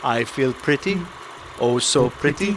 I feel pretty. Oh, so pretty.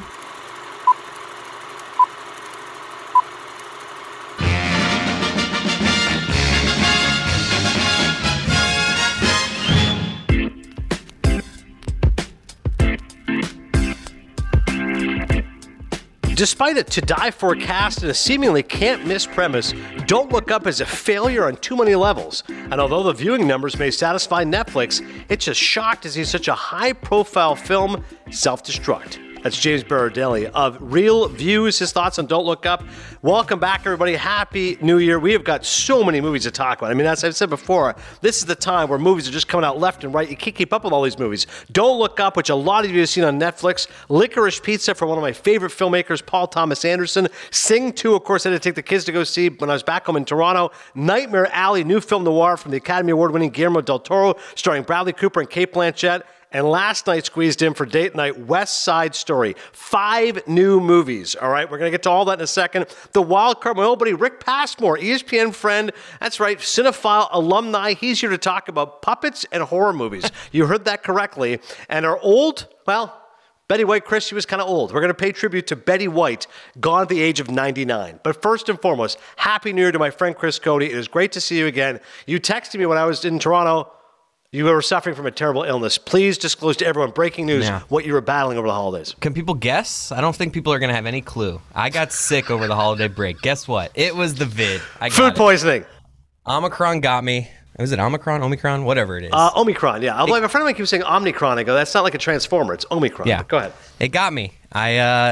Despite a to-die-for cast and a seemingly can't-miss premise, Don't Look Up is a failure on too many levels. And although the viewing numbers may satisfy Netflix, it's just shocked to see such a high-profile film self-destruct. That's James Berardelli of Real Views. His thoughts on Don't Look Up. Welcome back, everybody. Happy New Year. We have got so many movies to talk about. I mean, as I've said before, this is the time where movies are just coming out left and right. You can't keep up with all these movies. Don't Look Up, which a lot of you have seen on Netflix. Licorice Pizza for one of my favorite filmmakers, Paul Thomas Anderson. Sing 2, of course, I had to take the kids to go see when I was back home in Toronto. Nightmare Alley, new film noir from the Academy Award-winning Guillermo del Toro, starring Bradley Cooper and Cate Blanchett. And last night squeezed in for date night, West Side Story. 5 new movies, all right? We're going to get to all that in a second. The wild card, my old buddy Rick Passmore, ESPN friend, that's right, cinephile alumni. He's here to talk about puppets and horror movies. You heard that correctly. And our old, well, Betty White, Chris, she was kind of old. We're going to pay tribute to Betty White, gone at the age of 99. But first and foremost, Happy New Year to my friend Chris Cody. It is great to see you again. You texted me when I was in Toronto. You were suffering from a terrible illness. Please disclose to everyone, breaking news, what you were battling over the holidays. Can people guess? I don't think people are going to have any clue. I got sick over the holiday break. Guess what? It was the vid. Food poisoning. Omicron got me. Was it Omicron? Whatever it is. Omicron, yeah. A friend of mine keeps saying Omnicron. I go, that's not like a transformer. It's Omicron. Yeah. Go ahead. It got me. I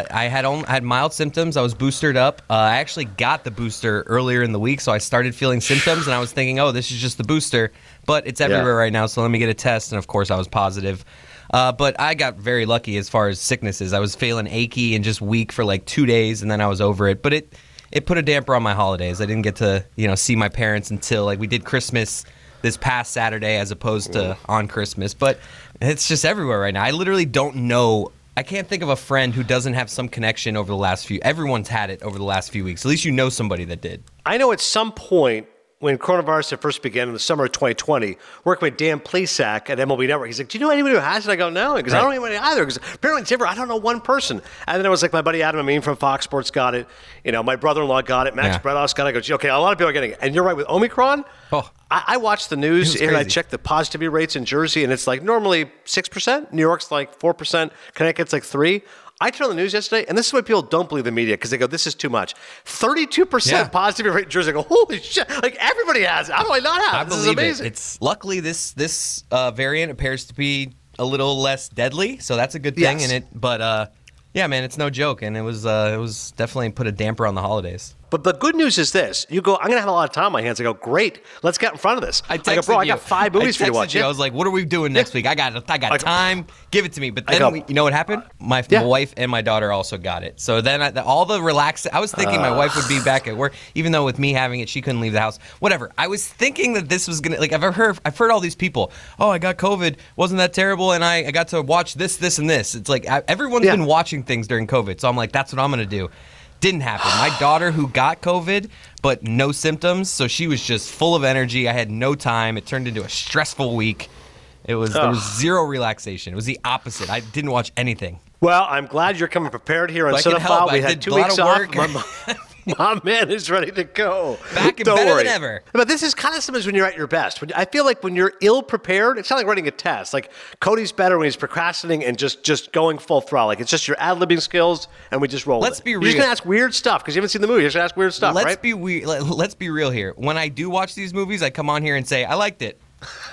had mild symptoms. I was boostered up. I actually got the booster earlier in the week, so I started feeling symptoms, and I was thinking, oh, this is just the booster. But it's everywhere right now, so let me get a test. And, of course, I was positive. But I got very lucky as far as sicknesses. I was feeling achy and just weak for like 2 days, and then I was over it. But it put a damper on my holidays. I didn't get to see my parents until we did Christmas this past Saturday as opposed to on Christmas. But it's just everywhere right now. I literally don't know. I can't think of a friend who doesn't have some connection over the last few. Everyone's had it over the last few weeks. At least you know somebody that did. I know at some point when coronavirus had first began in the summer of 2020, working with Dan Plesac at MLB Network, he's like, do you know anybody who has it? I go, no, because I don't know anybody either, because apparently it's I don't know one person. And then it was like my buddy Adam Amin from Fox Sports got it. My brother-in-law got it. Max Bredos got it. I go, okay, a lot of people are getting it. And you're right, with Omicron, I watched the news and I checked the positivity rates in Jersey, and it's like normally 6%. New York's like 4%. Connecticut's like 3%. I turned on the news yesterday, and this is why people don't believe the media, because they go, this is too much. 32% positivity rate in Jersey. I go, holy shit, like everybody has it. How do I not have it? This is amazing. It's luckily this variant appears to be a little less deadly, so that's a good thing. Yes. But yeah, man, it's no joke, and it was definitely put a damper on the holidays. But the good news is this. You go, I'm going to have a lot of time on my hands. I go, great, let's get in front of this. I go, bro, I got 5 movies for you to watch. I was like, what are we doing next week? I got time. Give it to me. But then, you know what happened? My wife and my daughter also got it. So then all the relaxed. I was thinking my wife would be back at work, even though with me having it, she couldn't leave the house. Whatever. I was thinking that this was going to, I've heard all these people, oh, I got COVID. Wasn't that terrible? And I got to watch this, and this. It's like everyone's been watching things during COVID. So I'm like, that's what I'm going to do. Didn't happen. My daughter, who got COVID, but no symptoms, so she was just full of energy. I had no time. It turned into a stressful week. There was zero relaxation. It was the opposite. I didn't watch anything. Well, I'm glad you're coming prepared here on Cinephile. We had 2 weeks off. My man is ready to go. Back and better than ever. But this is kind of sometimes when you're at your best. I feel like when you're ill-prepared, it's not like writing a test. Like, Cody's better when he's procrastinating and just going full throttle. Like, it's just your ad-libbing skills, and we just roll Let's be real. You're just going to ask weird stuff because you haven't seen the movie. You're just going to ask weird stuff, right? Let's be real here. When I do watch these movies, I come on here and say, I liked it.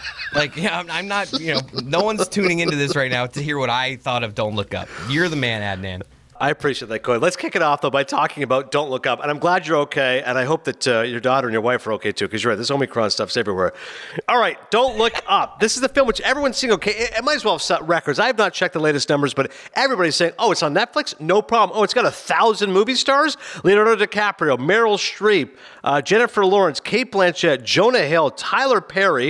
I'm not, no one's tuning into this right now to hear what I thought of Don't Look Up. You're the man, Adnan. I appreciate that, Cody. Let's kick it off, though, by talking about Don't Look Up. And I'm glad you're okay, and I hope that your daughter and your wife are okay, too, because you're right, this Omicron stuff's everywhere. All right, Don't Look Up. This is the film which everyone's seeing okay. It might as well have set records. I have not checked the latest numbers, but everybody's saying, oh, it's on Netflix? No problem. Oh, it's got 1,000 movie stars? Leonardo DiCaprio, Meryl Streep, Jennifer Lawrence, Cate Blanchett, Jonah Hill, Tyler Perry.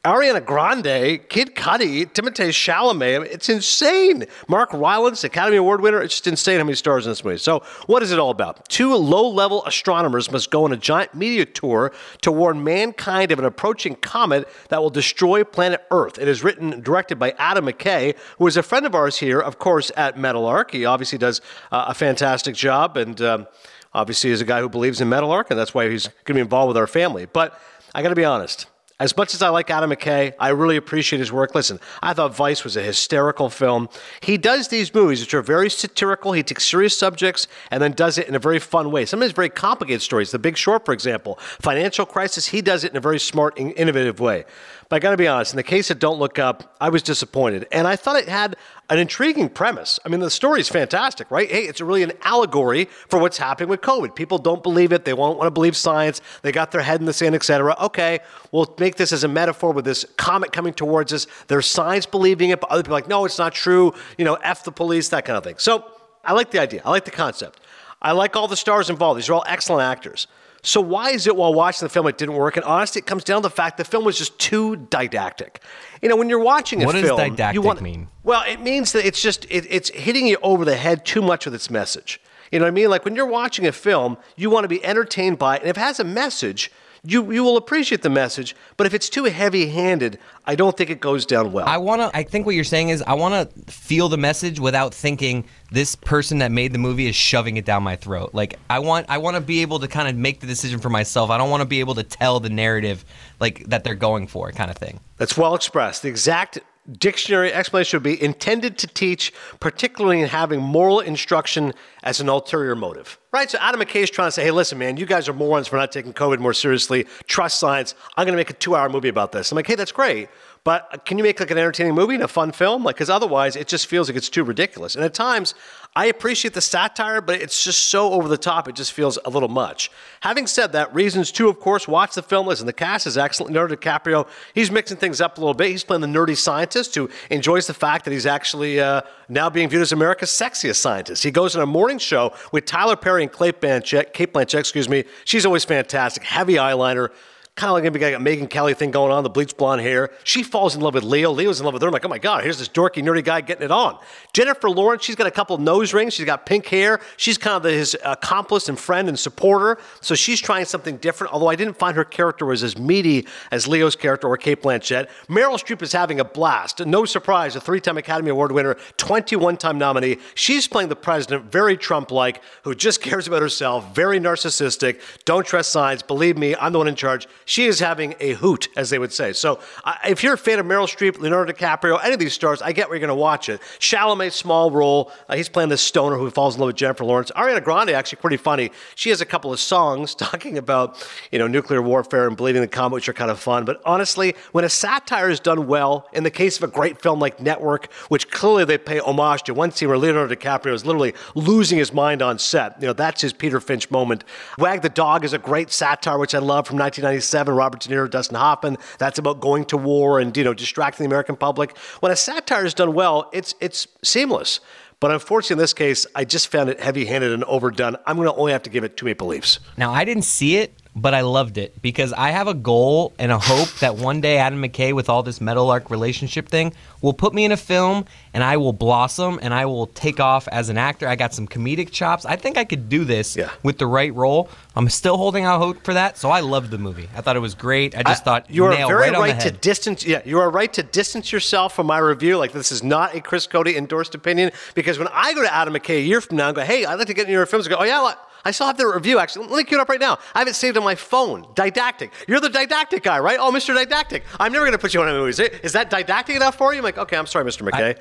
Ariana Grande, Kid Cudi, Timothée Chalamet. It's insane. Mark Rylance, Academy Award winner. It's just insane how many stars in this movie. So what is it all about? Two low-level astronomers must go on a giant meteor tour to warn mankind of an approaching comet that will destroy planet Earth. It is written and directed by Adam McKay, who is a friend of ours here, of course, at Metal-Arc. He obviously does a fantastic job, and obviously is a guy who believes in Metal-Arc, and that's why he's going to be involved with our family. But I got to be honest. As much as I like Adam McKay, I really appreciate his work. Listen, I thought Vice was a hysterical film. He does these movies, which are very satirical. He takes serious subjects and then does it in a very fun way. Sometimes very complicated stories. The Big Short, for example. Financial Crisis, he does it in a very smart and innovative way. But I got to be honest, in the case of Don't Look Up, I was disappointed. And I thought it had an intriguing premise. I mean, the story is fantastic, right? Hey, it's really an allegory for what's happening with COVID. People don't believe it. They won't want to believe science. They got their head in the sand, etc. Okay, we'll make this as a metaphor with this comet coming towards us. There's science believing it, but other people are like, no, it's not true. You know, F the police, that kind of thing. So I like the idea. I like the concept. I like all the stars involved. These are all excellent actors. So why is it while watching the film it didn't work? And honestly, it comes down to the fact the film was just too didactic. You know, when you're watching a film... What does didactic mean? Well, it means that it's just, it's hitting you over the head too much with its message. You know what I mean? Like when you're watching a film, you want to be entertained by it. And if it has a message, you will appreciate the message. But if it's too heavy-handed, I don't think it goes down well. I think what you're saying is I want to feel the message without thinking this person that made the movie is shoving it down my throat. Like I want to be able to kind of make the decision for myself. I don't want to be able to tell the narrative like that they're going for, kind of thing. That's well expressed. The exact dictionary explanation would be intended to teach, particularly in having moral instruction as an ulterior motive. Right? So Adam McKay is trying to say, hey, listen, man, you guys are morons for not taking COVID more seriously. Trust science. I'm going to make a 2-hour movie about this. I'm like, hey, that's great. But can you make like an entertaining movie and a fun film? Like, because otherwise it just feels like it's too ridiculous. And at times, I appreciate the satire, but it's just so over the top, it just feels a little much. Having said that, Reasons 2, of course, watch the film. Listen, the cast is excellent. Leonardo DiCaprio, he's mixing things up a little bit. He's playing the nerdy scientist who enjoys the fact that he's actually now being viewed as America's sexiest scientist. He goes on a morning show with Tyler Perry and Cate Blanchett, She's always fantastic. Heavy eyeliner. Kind of like maybe got a Megyn Kelly thing going on, the bleached blonde hair. She falls in love with Leo. Leo's in love with her. I'm like, oh my God, here's this dorky, nerdy guy getting it on. Jennifer Lawrence, she's got a couple nose rings. She's got pink hair. She's kind of his accomplice and friend and supporter. So she's trying something different, although I didn't find her character was as meaty as Leo's character or Cate Blanchett. Meryl Streep is having a blast. No surprise, a 3-time Academy Award winner, 21-time nominee. She's playing the president, very Trump-like, who just cares about herself, very narcissistic, don't trust science, believe me, I'm the one in charge. She is having a hoot, as they would say. So if you're a fan of Meryl Streep, Leonardo DiCaprio, any of these stars, I get where you're going to watch it. Chalamet, small role. He's playing this stoner who falls in love with Jennifer Lawrence. Ariana Grande, actually pretty funny. She has a couple of songs talking about, nuclear warfare and believing the comet, which are kind of fun. But honestly, when a satire is done well, in the case of a great film like Network, which clearly they pay homage to, one scene where Leonardo DiCaprio is literally losing his mind on set. That's his Peter Finch moment. Wag the Dog is a great satire, which I love, from 1997. Robert De Niro, Dustin Hoffman. That's about going to war and, distracting the American public. When a satire is done well, it's seamless. But unfortunately, in this case, I just found it heavy-handed and overdone. I'm going to only have to give it 2 Maple Leafs. Now, I didn't see it, but I loved it because I have a goal and a hope that one day Adam McKay, with all this Metal-Arc relationship thing, will put me in a film and I will blossom and I will take off as an actor. I got some comedic chops. I think I could do this with the right role. I'm still holding out hope for that, so I loved the movie. I thought it was great. I just thought you are nail very right on the head. to distance. Yeah, you are right to distance yourself from my review. Like, this is not a Chris Cody endorsed opinion, because when I go to Adam McKay a year from now and go, hey, I'd like to get into your films, I go, oh yeah, I still have the review, actually. Let me cue it up right now. I have it saved on my phone. Didactic. You're the didactic guy, right? Oh, Mr. Didactic. I'm never going to put you on a movie. Is that didactic enough for you? I'm like, okay, I'm sorry, Mr. McKay.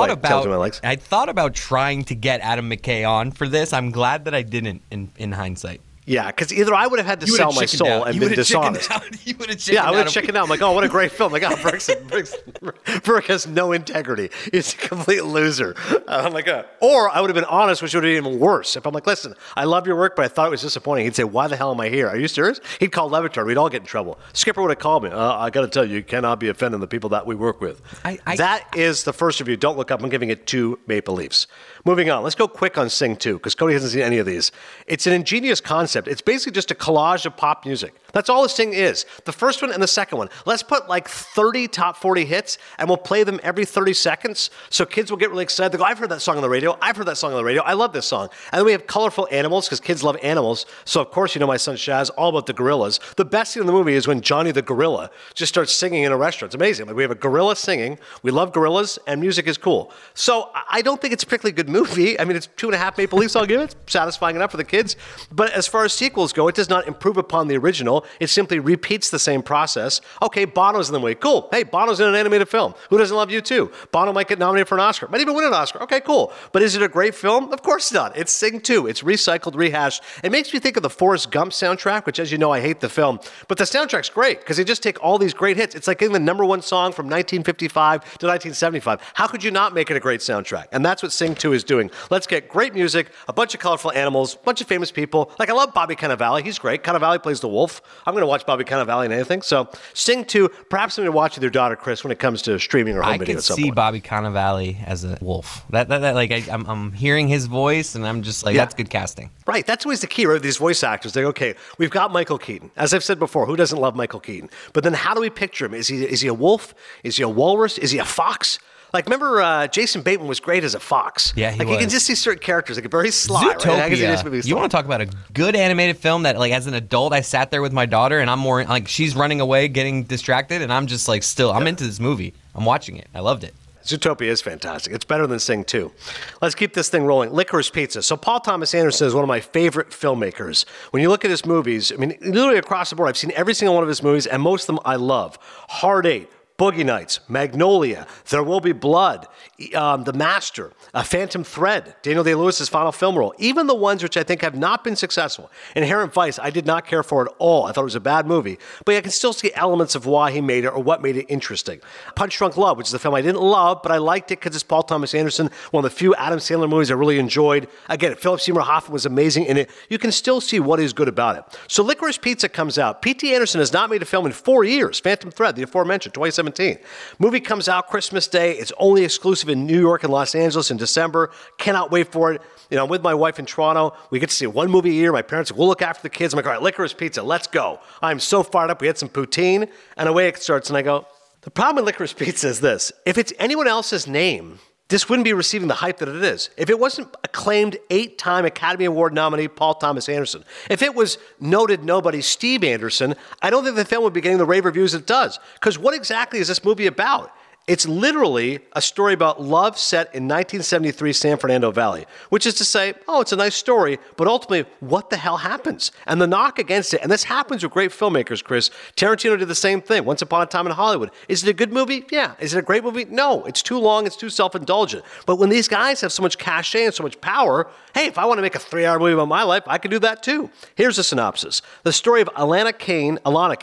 I thought about trying to get Adam McKay on for this. I'm glad that I didn't in hindsight. Yeah, because either I would have had to sell my soul and been dishonest. You would have chickened out. I would have chickened out. I'm like, oh, what a great film. Like, oh, Burke has no integrity. He's a complete loser. I'm like, or I would have been honest, which would have been even worse. If I'm like, listen, I love your work, but I thought it was disappointing. He'd say, why the hell am I here? Are you serious? He'd call Levitar. We'd all get in trouble. Skipper would have called me. I got to tell you cannot be offending the people that we work with. That is the first review. Don't Look Up. I'm giving it 2 Maple Leafs. Moving on. Let's go quick on Sing 2, because Cody hasn't seen any of these. It's an ingenious concept. concept. It's basically just a collage of pop music. That's all this thing is. The first one and the second one. Let's put like 30 top 40 hits, and we'll play them every 30 seconds, so kids will get really excited. They go, I've heard that song on the radio. I've heard that song on the radio. I love this song. And then we have colorful animals, because kids love animals. So, of course, you know my son Shaz, all about the gorillas. The best scene in the movie is when Johnny the gorilla just starts singing in a restaurant. It's amazing. Like, we have a gorilla singing. We love gorillas, and music is cool. So I don't think it's a particularly good movie. I mean, it's 2.5 Maple Leafs, I'll give it. It's satisfying enough for the kids. But as far as sequels go, it does not improve upon the original. It simply repeats the same process. Okay, Bono's in the movie. Cool. Hey, Bono's in an animated film. Who doesn't love U2? Bono might get nominated for an Oscar. Might even win an Oscar. Okay, cool. But is it a great film? Of course not. It's Sing 2. It's recycled, rehashed. It makes me think of the Forrest Gump soundtrack, which, as you know, I hate the film. But the soundtrack's great, because they just take all these great hits. It's like getting the number one song from 1955 to 1975. How could you not make it a great soundtrack? And that's what Sing 2 is doing. Let's get great music, a bunch of colorful animals, a bunch of famous people. Like, I love Bobby Cannavale. He's great. Cannavale plays the wolf. I'm going to watch Bobby Cannavale in anything. So Sing 2, perhaps something to watch with your daughter, Chris, when it comes to streaming or home video at some point. I could see Bobby Cannavale as a wolf. I'm hearing his voice, and I'm just like, that's good casting. Right. That's always the key, right? These voice actors, they go, okay, we've got Michael Keaton. As I've said before, who doesn't love Michael Keaton? But then how do we picture him? Is he a wolf? Is he a walrus? Is he a fox? Like, remember, Jason Bateman was great as a fox. Yeah, he was. You can just see certain characters, like a very sly. Zootopia. Right? You want to talk about a good animated film that, like, as an adult, I sat there with my daughter, and I'm more, like, she's running away, getting distracted, and I'm just, like, still, I'm into this movie. I'm watching it. I loved it. Zootopia is fantastic. It's better than Sing 2. Let's keep this thing rolling. Licorice Pizza. So Paul Thomas Anderson is one of my favorite filmmakers. When you look at his movies, I mean, literally across the board, I've seen every single one of his movies, and most of them I love. Hard Eight, Boogie Nights, Magnolia, There Will Be Blood, The Master, Phantom Thread, Daniel Day-Lewis's final film role, even the ones which I think have not been successful. Inherent Vice, I did not care for at all. I thought it was a bad movie, but I can still see elements of why he made it or what made it interesting. Punch Drunk Love, which is a film I didn't love, but I liked it because it's Paul Thomas Anderson, one of the few Adam Sandler movies I really enjoyed. Again, Philip Seymour Hoffman was amazing in it. You can still see what is good about it. So Licorice Pizza comes out. P.T. Anderson has not made a film in 4 years. Phantom Thread, the aforementioned, 2017. Movie comes out Christmas Day. It's only exclusive in New York and Los Angeles in December. Cannot wait for it. You know, I'm with my wife in Toronto. We get to see one movie a year. My parents will look after the kids. I'm like, all right, Licorice Pizza, let's go. I'm so fired up. We had some poutine, and away it starts. And I go, the problem with Licorice Pizza is this. If it's anyone else's name, this wouldn't be receiving the hype that it is. If it wasn't acclaimed 8-time Academy Award nominee Paul Thomas Anderson, if it was noted nobody Steve Anderson, I don't think the film would be getting the rave reviews it does. Because what exactly is this movie about? It's literally a story about love set in 1973 San Fernando Valley, which is to say, oh, it's a nice story, but ultimately, what the hell happens? And the knock against it, and this happens with great filmmakers, Chris. Tarantino did the same thing, Once Upon a Time in Hollywood. Is it a good movie? Yeah. Is it a great movie? No. It's too long, it's too self-indulgent. But when these guys have so much cachet and so much power, hey, if I want to make a 3-hour movie about my life, I can do that too. Here's a synopsis. The story of Alana Kane,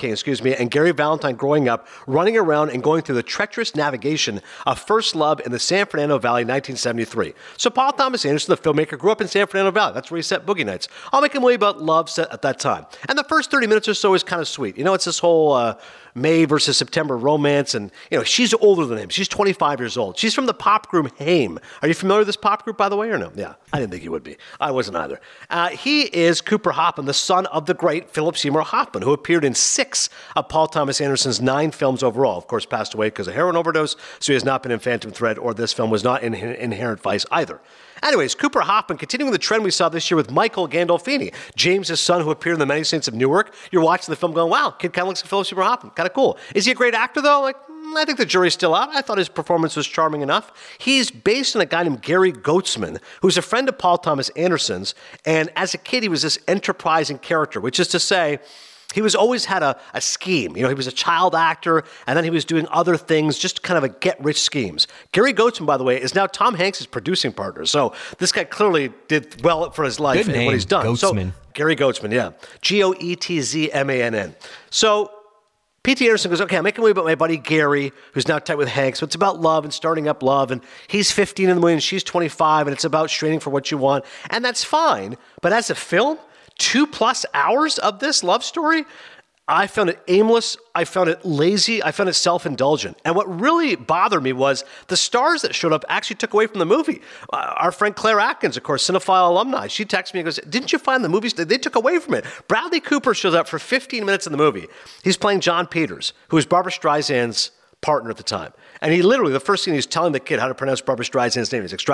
and Gary Valentine growing up, running around and going through the treacherous navigation of first love in the San Fernando Valley, 1973. So Paul Thomas Anderson, the filmmaker, grew up in San Fernando Valley. That's where he set Boogie Nights. I'll make a movie about love set at that time. And the first 30 minutes or so is kind of sweet. You know, it's this whole May versus September romance, and you know, she's older than him. She's 25 years old. She's from the pop group Haim. Are you familiar with this pop group, by the way, or no? Yeah, I didn't think you would be. I wasn't either. He is Cooper Hoffman, the son of the great Philip Seymour Hoffman, who appeared in 6 of Paul Thomas Anderson's 9 films overall. Of course, passed away because of heroin overdose, so he has not been in Phantom Thread, or this film was not in Inherent Vice either. Anyways, Cooper Hoffman, continuing the trend we saw this year with Michael Gandolfini, James' son who appeared in The Many Saints of Newark. You're watching the film going, wow, kid kind of looks like Philip Seymour Hoffman. Kind of cool. Is he a great actor, though? Like, I think the jury's still out. I thought his performance was charming enough. He's based on a guy named Gary Goetzman, who's a friend of Paul Thomas Anderson's, and as a kid, he was this enterprising character, which is to say, he was always had a scheme. You know, he was a child actor, and then he was doing other things, just kind of a get-rich schemes. Gary Goetzman, by the way, is now Tom Hanks' producing partner. So this guy clearly did well for his life and what he's done. Goetzman. So, Gary Goetzman, yeah. Goetzmann. So P.T. Anderson goes, okay, I'm making a movie about my buddy Gary, who's now tight with Hanks. So it's about love and starting up love, and he's 15 in the movie, and she's 25, and it's about straining for what you want. And that's fine. But as a film, 2+ hours of this love story, I found it aimless. I found it lazy. I found it self-indulgent. And what really bothered me was the stars that showed up actually took away from the movie. Our friend Claire Atkins, of course, Cinephile alumni, she texted me and goes, didn't you find the movies? They took away from it. Bradley Cooper shows up for 15 minutes in the movie. He's playing John Peters, who was Barbra Streisand's partner at the time. And he literally, the first thing he's telling the kid how to pronounce Barbra Streisand's name. He's like,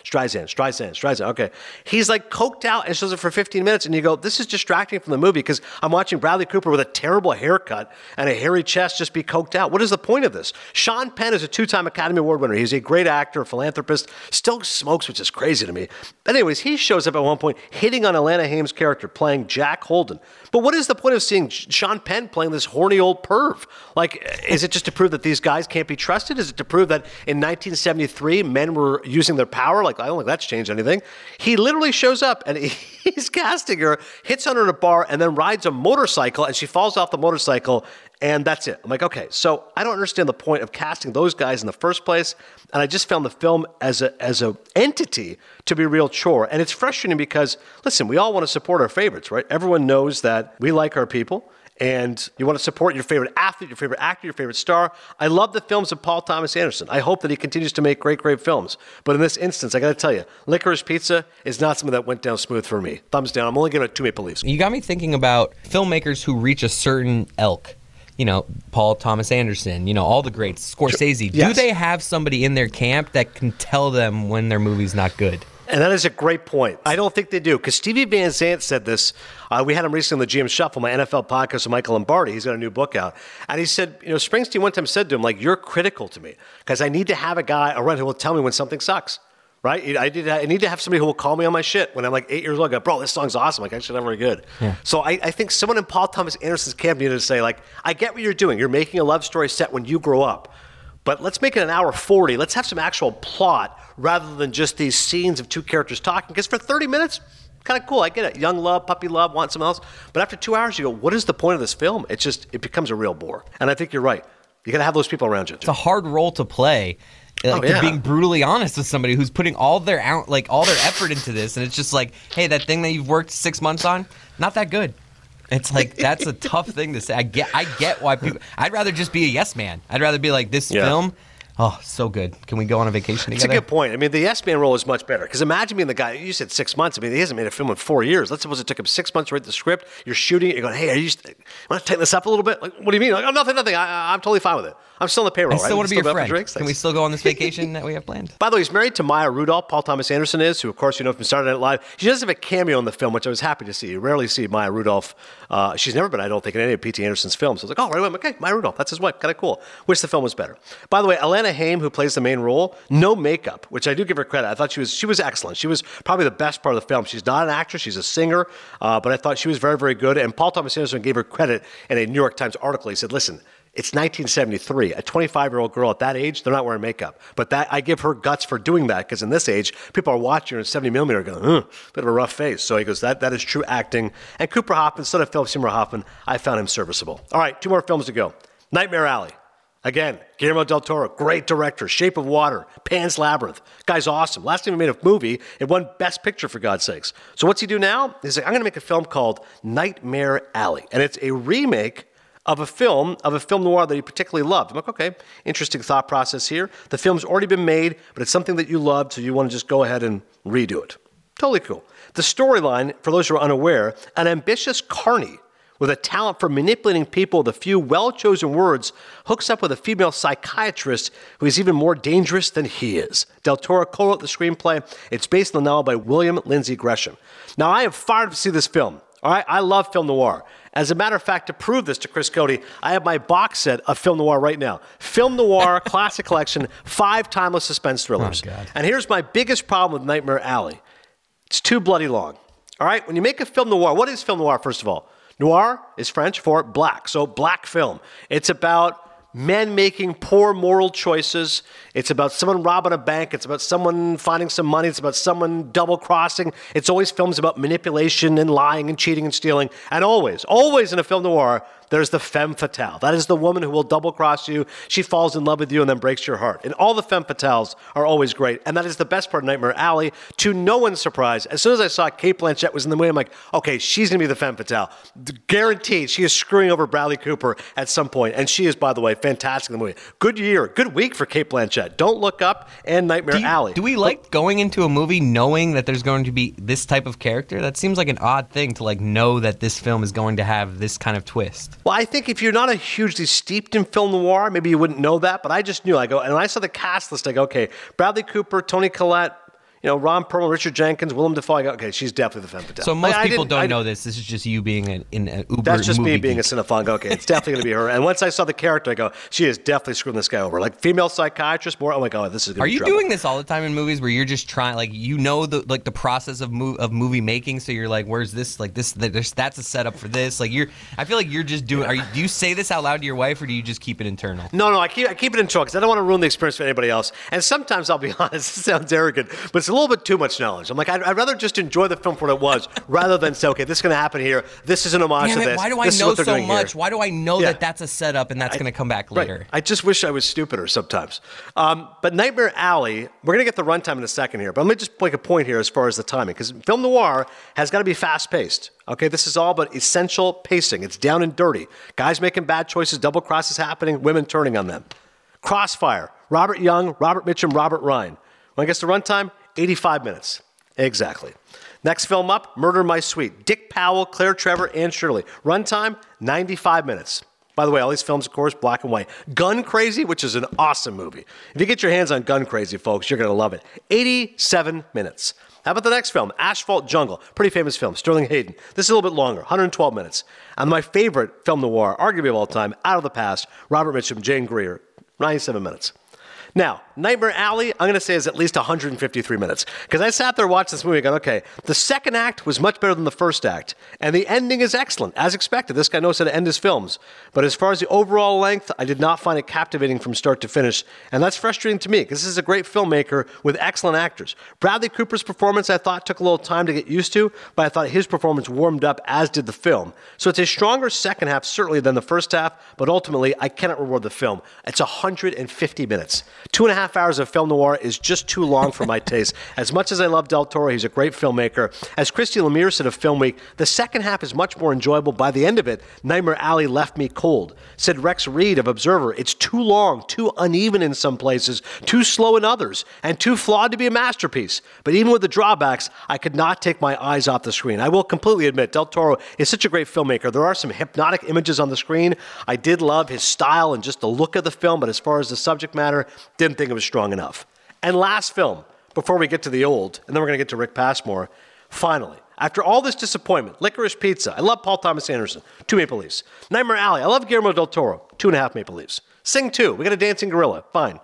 Streisand. Okay. He's like coked out and shows up for 15 minutes. And you go, this is distracting from the movie because I'm watching Bradley Cooper with a terrible haircut and a hairy chest just be coked out. What is the point of this? Sean Penn is a 2-time Academy Award winner. He's a great actor, philanthropist, still smokes, which is crazy to me. But anyways, he shows up at one point hitting on Alana Haim's character, playing Jack Holden. But what is the point of seeing Sean Penn playing this horny old perv? Like, is it just to prove that these guys can't be trusted? Is it to prove that in 1973 men were using their power? Like, I don't think that's changed anything. He literally shows up and he's casting her, hits on her in a bar, and then rides a motorcycle, and she falls off the motorcycle, and that's it. I'm like, okay, so I don't understand the point of casting those guys in the first place, and I just found the film as a entity to be a real chore. And it's frustrating because, listen, we all want to support our favorites, right? Everyone knows that we like our people, and you want to support your favorite athlete, your favorite actor, your favorite star. I love the films of Paul Thomas Anderson. I hope that he continues to make great, great films. But in this instance, I got to tell you, Licorice Pizza is not something that went down smooth for me. Thumbs down. I'm only giving it 2 Maple Leafs. You got me thinking about filmmakers who reach a certain ilk. You know, Paul Thomas Anderson, you know, all the greats, Scorsese. Yes. Do they have somebody in their camp that can tell them when their movie's not good? And that is a great point. I don't think they do, because Stevie Van Zandt said this. We had him recently on the GM Shuffle, my NFL podcast with Michael Lombardi. He's got a new book out. And he said, you know, Springsteen one time said to him, like, you're critical to me, because I need to have a guy around who will tell me when something sucks. Right? I need to have somebody who will call me on my shit when I'm like 8 years old. I go, bro, this song's awesome. Like, actually, not very good. Yeah. So I think someone in Paul Thomas Anderson's camp needed to say, like, I get what you're doing. You're making a love story set when you grow up. But let's make it an hour 40. Let's have some actual plot rather than just these scenes of 2 characters talking. Because for 30 minutes, kind of cool. I get it. Young love, puppy love, want something else. But after 2 hours, you go, what is the point of this film? It becomes a real bore. And I think you're right. You got to have those people around you. It's a hard role to play. Like, you're being brutally honest with somebody who's putting all their effort into this, and it's just like, hey, that thing that you've worked 6 months on, not that good. It's like, that's a tough thing to say. I get why people. I'd rather just be a yes man. I'd rather be like, this film, oh, so good. Can we go on a vacation together? It's a good point. I mean, the yes man role is much better, because imagine being the guy. You said 6 months. I mean, he hasn't made a film in 4 years. Let's suppose it took him 6 months to write the script. You're shooting it. You're going, hey, want to tighten this up a little bit? Like, what do you mean? Like, oh, nothing. I'm totally fine with it. I'm still on the payroll. I still right? want to be your friend. Can we still go on this vacation that we have planned? By the way, he's married to Maya Rudolph. Paul Thomas Anderson is, who, of course, you know from Saturday Night Live. She does have a cameo in the film, which I was happy to see. You rarely see Maya Rudolph. She's never been, I don't think, in any of P.T. Anderson's films. So I was like, oh, right away, okay, Maya Rudolph. That's his wife. Kind of cool. Wish the film was better. By the way, Alana Haim, who plays the main role, no makeup, which I do give her credit. I thought she was excellent. She was probably the best part of the film. She's not an actress. She's a singer. But I thought she was very, very good. And Paul Thomas Anderson gave her credit in a New York Times article. He said, listen, it's 1973. A 25-year-old girl at that age, they're not wearing makeup. But I give her guts for doing that, because in this age, people are watching her in 70mm going, bit of a rough face. So he goes, that is true acting. And Cooper Hoffman, son of Philip Seymour Hoffman, I found him serviceable. All right, 2 more films to go. Nightmare Alley. Again, Guillermo del Toro, great director. Shape of Water, Pan's Labyrinth. Guy's awesome. Last time he made a movie, it won Best Picture, for God's sakes. So what's he do now? He's like, I'm going to make a film called Nightmare Alley. And it's a remake of a film noir that he particularly loved. I'm like, okay, interesting thought process here. The film's already been made, but it's something that you loved, so you want to just go ahead and redo it. Totally cool. The storyline, for those who are unaware, an ambitious carny with a talent for manipulating people with a few well-chosen words hooks up with a female psychiatrist who is even more dangerous than he is. Del Toro co-wrote the screenplay. It's based on the novel by William Lindsay Gresham. Now, I am fired to see this film. All right, I love film noir. As a matter of fact, to prove this to Chris Cody, I have my box set of film noir right now. Film noir, classic collection, 5 timeless suspense thrillers. Oh, God. And here's my biggest problem with Nightmare Alley. It's too bloody long. All right, when you make a film noir, what is film noir, first of all? Noir is French for black, so black film. It's about men making poor moral choices. It's about someone robbing a bank. It's about someone finding some money. It's about someone double-crossing. It's always films about manipulation and lying and cheating and stealing. And always in a film noir, there's the femme fatale. That is the woman who will double-cross you. She falls in love with you and then breaks your heart. And all the femme fatales are always great. And that is the best part of Nightmare Alley. To no one's surprise, as soon as I saw Cate Blanchett was in the movie, I'm like, okay, she's going to be the femme fatale. Guaranteed, she is screwing over Bradley Cooper at some point. And she is, by the way, fantastic in the movie. Good year, good week for Cate Blanchett. Don't Look Up and Nightmare Alley. Do we like going into a movie knowing that there's going to be this type of character? That seems like an odd thing to like know that this film is going to have this kind of twist. Well, I think if you're not a hugely steeped in film noir, maybe you wouldn't know that. But I just knew. I go, and when I saw the cast list, I go, okay, Bradley Cooper, Toni Collette, Ron Perlman, Richard Jenkins, Willem Dafoe. I go, okay, she's definitely the femme fatale. So most people don't know this. This is just you being in an Uber. That's just movie me being geek. a cinephile. Okay, it's definitely going to be her. And once I saw the character, I go, she is definitely screwing this guy over. Like female psychiatrist, more. Oh my god, this is going to be trouble. Are you doing this all the time in movies where you're just trying, like the process of movie making? So you're like, where's this? Like this, that's a setup for this. Like I feel like you're just doing. Do you say this out loud to your wife, or do you just keep it internal? No, I keep it internal because I don't want to ruin the experience for anybody else. And sometimes I'll be honest, it sounds arrogant, but it's a little bit too much knowledge. I'm like, I'd rather just enjoy the film for what it was, rather than say, okay, this is going to happen here. This is an homage to this. Why do I know so much? Why do I know that that's a setup and that's going to come back later? Right. I just wish I was stupider sometimes. But Nightmare Alley, we're going to get the runtime in a second here, but let me just make a point here as far as the timing, because film noir has got to be fast-paced. Okay, this is all about essential pacing. It's down and dirty. Guys making bad choices, double crosses happening, women turning on them. Crossfire, Robert Young, Robert Mitchum, Robert Ryan. When I guess the runtime, 85 minutes. Exactly. Next film up, Murder in My Suite. Dick Powell, Claire Trevor, Anne Shirley. Runtime, 95 minutes. By the way, all these films, of course, black and white. Gun Crazy, which is an awesome movie. If you get your hands on Gun Crazy, folks, you're going to love it. 87 minutes. How about the next film, Asphalt Jungle? Pretty famous film, Sterling Hayden. This is a little bit longer, 112 minutes. And my favorite film noir, arguably of all time, Out of the Past, Robert Mitchum, Jane Greer, 97 minutes. Now, Nightmare Alley, I'm going to say is at least 153 minutes. Because I sat there watching this movie going, okay, the second act was much better than the first act. And the ending is excellent, as expected. This guy knows how to end his films. But as far as the overall length, I did not find it captivating from start to finish. And that's frustrating to me, because this is a great filmmaker with excellent actors. Bradley Cooper's performance, I thought, took a little time to get used to, but I thought his performance warmed up, as did the film. So it's a stronger second half, certainly, than the first half, but ultimately, I cannot reward the film. It's 150 minutes. 2.5 hours of film noir is just too long for my taste. As much as I love Del Toro, he's a great filmmaker. As Christy Lemire said of Film Week, the second half is much more enjoyable. By the end of it, Nightmare Alley left me cold. Said Rex Reed of Observer, it's too long, too uneven in some places, too slow in others, and too flawed to be a masterpiece. But even with the drawbacks, I could not take my eyes off the screen. I will completely admit, Del Toro is such a great filmmaker. There are some hypnotic images on the screen. I did love his style and just the look of the film, but as far as the subject matter, didn't think it was strong enough. And last film, before we get to the old, and then we're going to get to Rick Passmore, finally, after all this disappointment, Licorice Pizza, I love Paul Thomas Anderson, 2 Maple Leafs. Nightmare Alley, I love Guillermo del Toro, 2.5 Maple Leafs. Sing 2, we got a dancing gorilla, fine.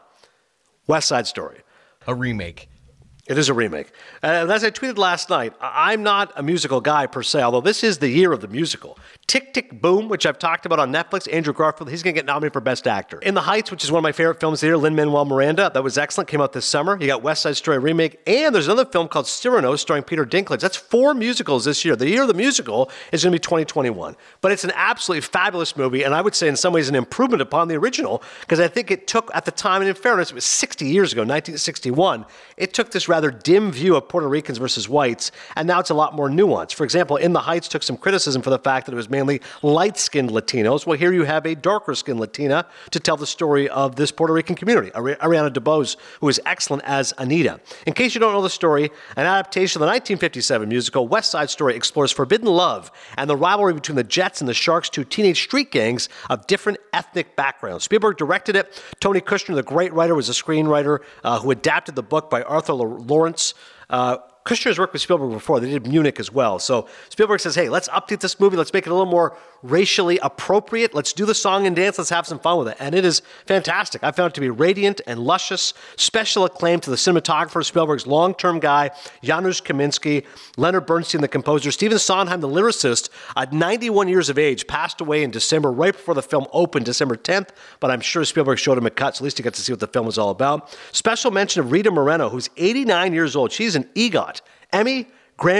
West Side Story. A remake. It is a remake. And as I tweeted last night, I'm not a musical guy per se, although this is the year of the musical. Tick, Tick, Boom, which I've talked about on Netflix, Andrew Garfield, he's going to get nominated for Best Actor. In the Heights, which is one of my favorite films of the year, Lin-Manuel Miranda, that was excellent, came out this summer. You got West Side Story remake, and there's another film called Cyrano starring Peter Dinklage. That's 4 musicals this year. The year of the musical is going to be 2021. But it's an absolutely fabulous movie, and I would say in some ways an improvement upon the original, because I think it took, at the time, and in fairness, it was 60 years ago, 1961, it took this rather dim view of Puerto Ricans versus whites, and now it's a lot more nuanced. For example, In the Heights took some criticism for the fact that it was mainly light-skinned Latinos. Well, here you have a darker-skinned Latina to tell the story of this Puerto Rican community, Ariana DeBose, who is excellent as Anita. In case you don't know the story, an adaptation of the 1957 musical West Side Story explores forbidden love and the rivalry between the Jets and the Sharks, 2 teenage street gangs of different ethnic backgrounds. Spielberg directed it. Tony Kushner, the great writer, was a screenwriter who adapted the book by Arthur Lawrence. Kushner's worked with Spielberg before. They did Munich as well. So Spielberg says, hey, let's update this movie. Let's make it a little more racially appropriate. Let's do the song and dance. Let's have some fun with it. And it is fantastic. I found it to be radiant and luscious. Special acclaim to the cinematographer, Spielberg's long-term guy, Janusz Kaminski, Leonard Bernstein, the composer, Stephen Sondheim, the lyricist, at 91 years of age, passed away in December, right before the film opened, December 10th. But I'm sure Spielberg showed him a cut, so at least he got to see what the film was all about. Special mention of Rita Moreno, who's 89 years old. She's an EGOT. Emmy, Grammy,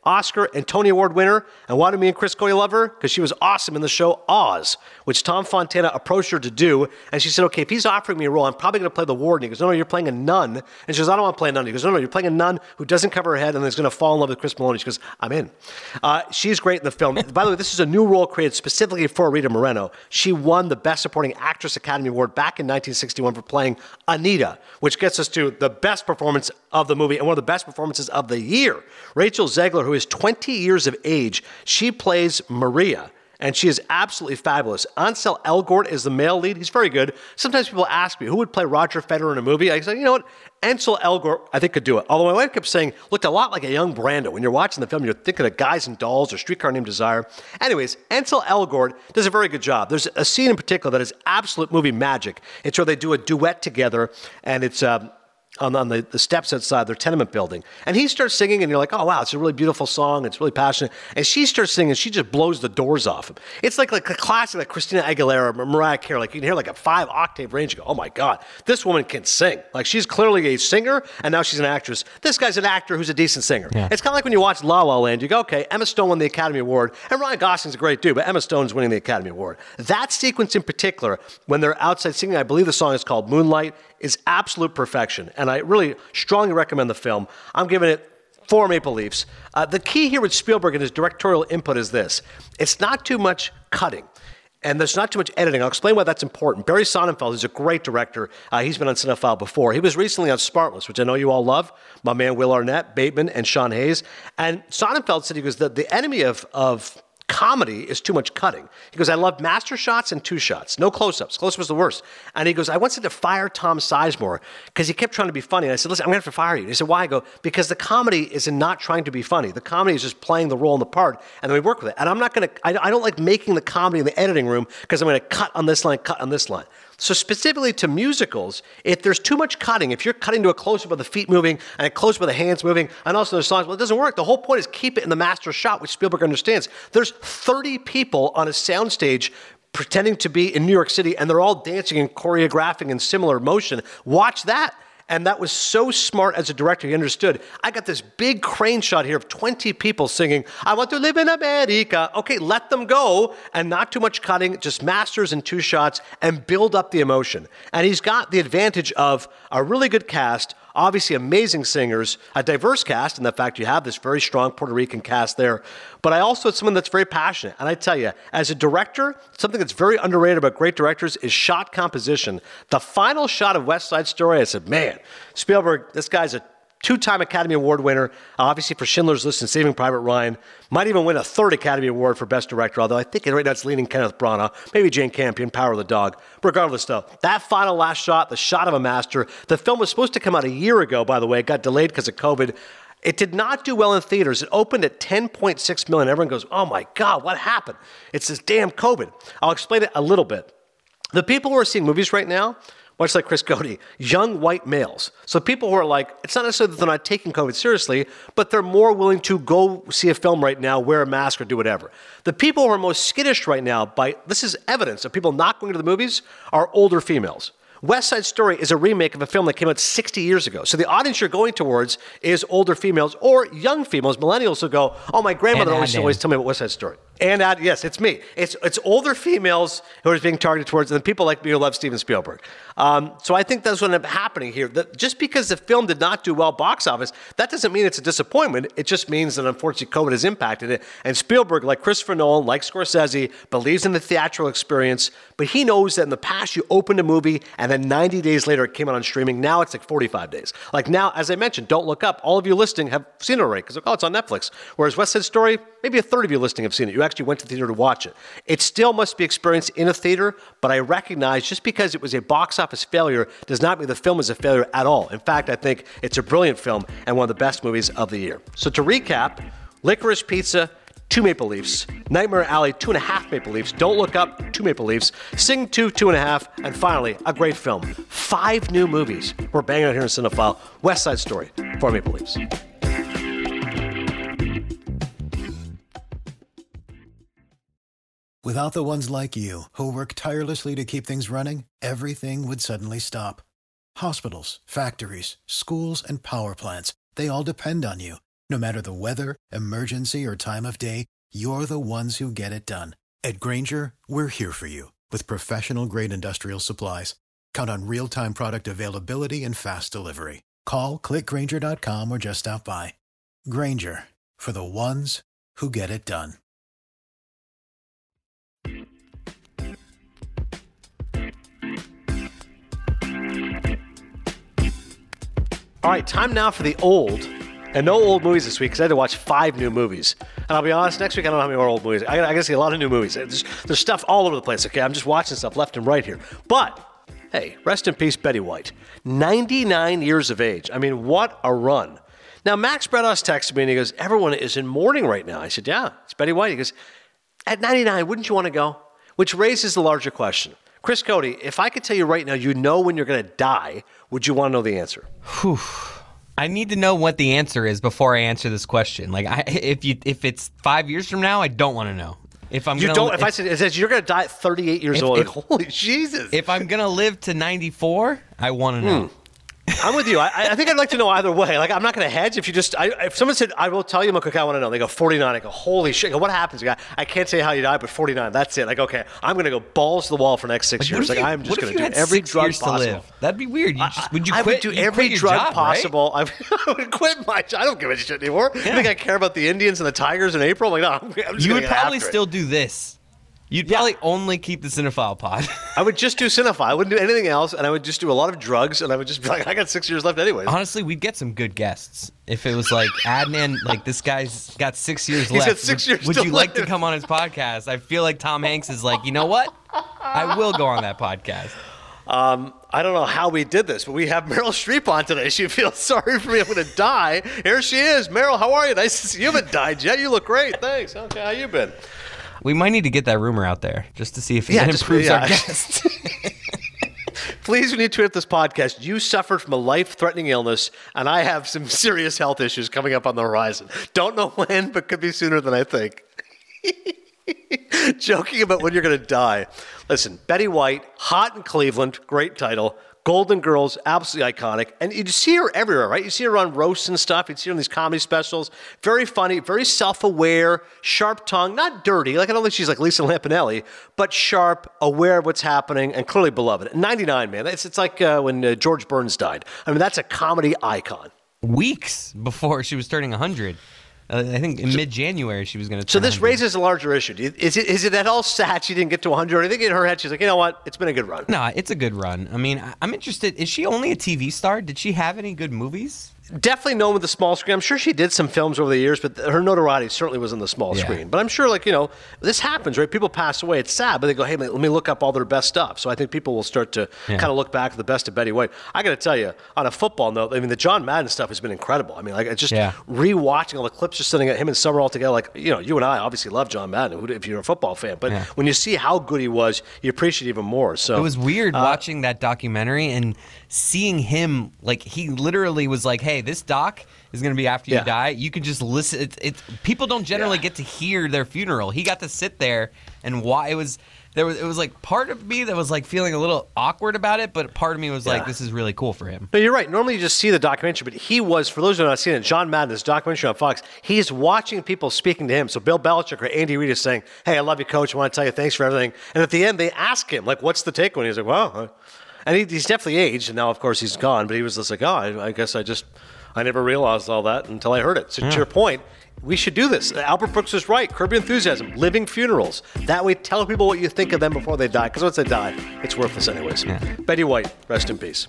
Oscar and Tony Award winner. And why do me and Chris Cody love her? Because she was awesome in the show Oz, which Tom Fontana approached her to do. And she said, okay, if he's offering me a role, I'm probably going to play the warden. He goes, no, you're playing a nun. And she goes, I don't want to play a nun. He goes, no, you're playing a nun who doesn't cover her head and is going to fall in love with Chris Meloni. She goes, I'm in. She's great in the film. By the way, this is a new role created specifically for Rita Moreno. She won the Best Supporting Actress Academy Award back in 1961 for playing Anita, which gets us to the best performance of the movie and one of the best performances of the year. Rachel Zegler, who is 20 years of age, she plays Maria, and she is absolutely fabulous. Ansel Elgort is the male lead. He's very good. Sometimes people ask me, who would play Roger Federer in a movie? I say, you know what? Ansel Elgort, I think, could do it. Although my wife kept saying, looked a lot like a young Brando. When you're watching the film, you're thinking of Guys and Dolls or Streetcar Named Desire. Anyways, Ansel Elgort does a very good job. There's a scene in particular that is absolute movie magic. It's where they do a duet together, and it's on the steps outside their tenement building. And he starts singing, and you're like, oh, wow, it's a really beautiful song. It's really passionate. And she starts singing, and she just blows the doors off him. It's like a classic, like Christina Aguilera, Mariah Carey. Like, you can hear like a 5-octave range. You go, oh, my God, this woman can sing. Like, she's clearly a singer, and now she's an actress. This guy's an actor who's a decent singer. Yeah. It's kind of like when you watch La La Land. You go, okay, Emma Stone won the Academy Award, and Ryan Gosling's a great dude, but Emma Stone's winning the Academy Award. That sequence in particular, when they're outside singing, I believe the song is called Moonlight, is absolute perfection. And I really strongly recommend the film. I'm giving it 4 Maple Leafs. The key here with Spielberg and his directorial input is this. It's not too much cutting. And there's not too much editing. I'll explain why that's important. Barry Sonnenfeld is a great director. He's been on Cinephile before. He was recently on Spartless, which I know you all love. My man Will Arnett, Bateman, and Sean Hayes. And Sonnenfeld said, he goes, the enemy of comedy is too much cutting. He goes, I love master shots and 2 shots. No close-ups. Close-up was the worst. And he goes, I once had to fire Tom Sizemore because he kept trying to be funny. And I said, listen, I'm going to have to fire you. And he said, why? I go, because the comedy is in not trying to be funny. The comedy is just playing the role in the part, and then we work with it. And I'm not going to, I don't like making the comedy in the editing room because I'm going to cut on this line, cut on this line. So specifically to musicals, if there's too much cutting, if you're cutting to a close-up of the feet moving and a close-up of the hands moving, and also the songs, well, it doesn't work. The whole point is keep it in the master shot, which Spielberg understands. There's 30 people on a soundstage pretending to be in New York City, and they're all dancing and choreographing in similar motion. Watch that. And that was so smart as a director. He understood. I got this big crane shot here of 20 people singing, I want to live in America. Okay, let them go. And not too much cutting, just masters in 2 shots and build up the emotion. And he's got the advantage of a really good cast, obviously amazing singers, a diverse cast in the fact you have this very strong Puerto Rican cast there. But I also it's someone that's very passionate. And I tell you, as a director, something that's very underrated about great directors is shot composition. The final shot of West Side Story, I said, man, Spielberg, this guy's a 2-time Academy Award winner, obviously for Schindler's List and Saving Private Ryan. Might even win a 3rd Academy Award for Best Director, although I think right now it's leaning Kenneth Branagh, maybe Jane Campion, Power of the Dog. Regardless, though, that final last shot, the shot of a master, the film was supposed to come out a year ago, by the way. It got delayed because of COVID. It did not do well in theaters. It opened at 10.6 million. Everyone goes, oh my God, what happened? It's this damn COVID. I'll explain it a little bit. The people who are seeing movies right now, much like Chris Cody, young white males. So people who are like, it's not necessarily that they're not taking COVID seriously, but they're more willing to go see a film right now, wear a mask or do whatever. The people who are most skittish right now, this is evidence of people not going to the movies, are older females. West Side Story is a remake of a film that came out 60 years ago. So the audience you're going towards is older females or young females, millennials who go, oh, my grandmother always tell me about West Side Story. Yes, it's me. It's older females who are being targeted towards, and people like me who love Steven Spielberg. So I think that's what ended up happening here. Just because the film did not do well box office, that doesn't mean it's a disappointment. It just means that unfortunately COVID has impacted it. And Spielberg, like Christopher Nolan, like Scorsese, believes in the theatrical experience, but he knows that in the past you opened a movie and then 90 days later it came out on streaming. Now it's like 45 days. Like now, as I mentioned, Don't Look Up, all of you listening have seen it already because it's on Netflix. Whereas West Side Story, maybe a third of you listening have seen it. You actually went to the theater to watch it. It still must be experienced in a theater, but I recognize just because it was a box office failure does not mean the film is a failure at all. In fact, I think it's a brilliant film and one of the best movies of the year. So to recap, Licorice Pizza, 2 Maple Leafs. Nightmare Alley, 2.5 Maple Leafs. Don't Look Up, 2 Maple Leafs. Sing 2, 2.5. And finally, a great film. 5 new movies we're banging out here in Cinephile. West Side Story, 4 Maple Leafs. Without the ones like you, who work tirelessly to keep things running, everything would suddenly stop. Hospitals, factories, schools, and power plants, they all depend on you. No matter the weather, emergency, or time of day, you're the ones who get it done. At Grainger, we're here for you with professional-grade industrial supplies. Count on real-time product availability and fast delivery. Call, clickgrainger.com, or just stop by. Grainger, for the ones who get it done. All right, time now for the old. And no old movies this week because I had to watch 5 new movies. And I'll be honest, next week I don't know how many more old movies. I got to see a lot of new movies. There's stuff all over the place, okay? I'm just watching stuff left and right here. But, hey, rest in peace, Betty White. 99 years of age. I mean, what a run. Now, Max Bredos texted me and he goes, everyone is in mourning right now. I said, yeah, it's Betty White. He goes, at 99, wouldn't you want to go? Which raises the larger question. Chris Cody, if I could tell you right now, you know when you're going to die, would you want to know the answer? Whew. I need to know what the answer is before I answer this question. Like, if it's 5 years from now, I don't want to know. If I said it says you're going to die at 38 years old, holy Jesus! If I'm going to live to 94, I want to know. I'm with you. I think I'd like to know either way. Like, I'm not going to hedge. If someone said, I will tell you, okay, I want to know. They go 49. I go, holy shit. I go, what happens? I can't say how you die, but 49. That's it. Like, okay, I'm going to go balls to the wall for the next 6 years. Like, I'm just going to do every drug possible. That'd be weird. Would you quit? I would do every drug job, possible. Right? I would quit my job. I don't give a shit anymore. Yeah. You think I care about the Indians and the Tigers in April? Like, no, I'm just You would probably still do this. You'd probably only keep the Cinephile pod. I would just do Cinephile. I wouldn't do anything else, and I would just do a lot of drugs, and I would just be like, I got 6 years left anyways. Honestly, we'd get some good guests. If it was like, Adnan, like, this guy's got 6 years left. He's got 6 years Would you live. like to come on his podcast? I feel like Tom Hanks is like, you know what? I will go on that podcast. I don't know how we did this, but we have Meryl Streep on today. She feels sorry for me. I'm going to die. Here she is. Meryl, how are you? Nice to see you. You haven't died yet. You look great. Thanks. Okay, how you been? We might need to get that rumor out there just to see if it improves our guests. Please, we need to hit this podcast. You suffered from a life-threatening illness, and I have some serious health issues coming up on the horizon. Don't know when, but could be sooner than I think. Joking about when you're going to die. Listen, Betty White, hot in Cleveland, great title. Golden Girls, absolutely iconic. And you see her everywhere, right? You see her on roasts and stuff. You see her on these comedy specials. Very funny, very self-aware, sharp tongue, not dirty. Like, I don't think she's like Lisa Lampanelli, but sharp, aware of what's happening, and clearly beloved. At 99, man. It's like when George Burns died. I mean, that's a comedy icon. Weeks before she was turning 100. I think in mid-January she was going to turn So this 100. raises a larger issue. Is it at all sad she didn't get to 100? I think in her head she's like, you know what? It's been a good run. No, it's a good run. I mean, I'm interested. Is she only a TV star? Did she have any good movies? Definitely known with the small screen. I'm sure she did some films over the years, but her notoriety certainly was on the small screen. But I'm sure, like, you know, this happens, right? People pass away. It's sad, but they go, hey, let me look up all their best stuff. So I think people will start to kind of look back at the best of Betty White. I got to tell you, on a football note, I mean, the John Madden stuff has been incredible. I mean, like, just rewatching all the clips, just sitting at him and Summer all together. Like, you know, you and I obviously love John Madden if you're a football fan. But when you see how good he was, you appreciate it even more. So it was weird watching that documentary and seeing him, like, he literally was like, hey, this doc is going to be after you die. You can just listen. People don't generally get to hear their funeral. He got to sit there and why it was like part of me that was like feeling a little awkward about it, but part of me was like, this is really cool for him. No, you're right. Normally you just see the documentary, but he was, for those who have not seen it, John Madden, this documentary on Fox, he's watching people speaking to him. So Bill Belichick or Andy Reid is saying, hey, I love you, coach. I want to tell you thanks for everything. And at the end, they ask him, like, what's the takeaway? And he's like, well, and he's definitely aged, and now, of course, he's gone, but he was just like, I guess I never realized all that until I heard it. So to your point, we should do this. Albert Brooks is right. Curb Your Enthusiasm, living funerals. That way, tell people what you think of them before they die, because once they die, it's worthless anyways. Betty White, rest in peace.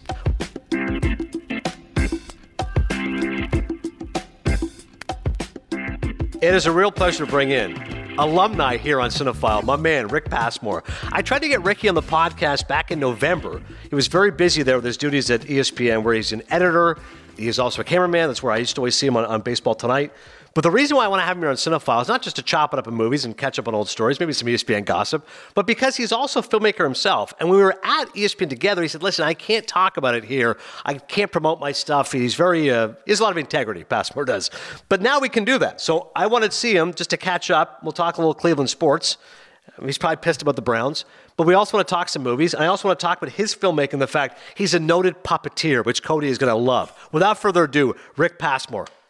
It is a real pleasure to bring in alumni here on Cinephile, my man, Rick Passmore. I tried to get Ricky on the podcast back in November. He was very busy there with his duties at ESPN, where he's an editor. He's also a cameraman. That's where I used to always see him on Baseball Tonight. But the reason why I want to have him here on Cinephile is not just to chop it up in movies and catch up on old stories, maybe some ESPN gossip, but because he's also a filmmaker himself. And when we were at ESPN together, he said, listen, I can't talk about it here. I can't promote my stuff. He's he has a lot of integrity, Passmore does. But now we can do that. So I wanted to see him just to catch up. We'll talk a little Cleveland sports. He's probably pissed about the Browns. But we also want to talk some movies. And I also want to talk about his filmmaking, the fact he's a noted puppeteer, which Cody is going to love. Without further ado, Rick Passmore.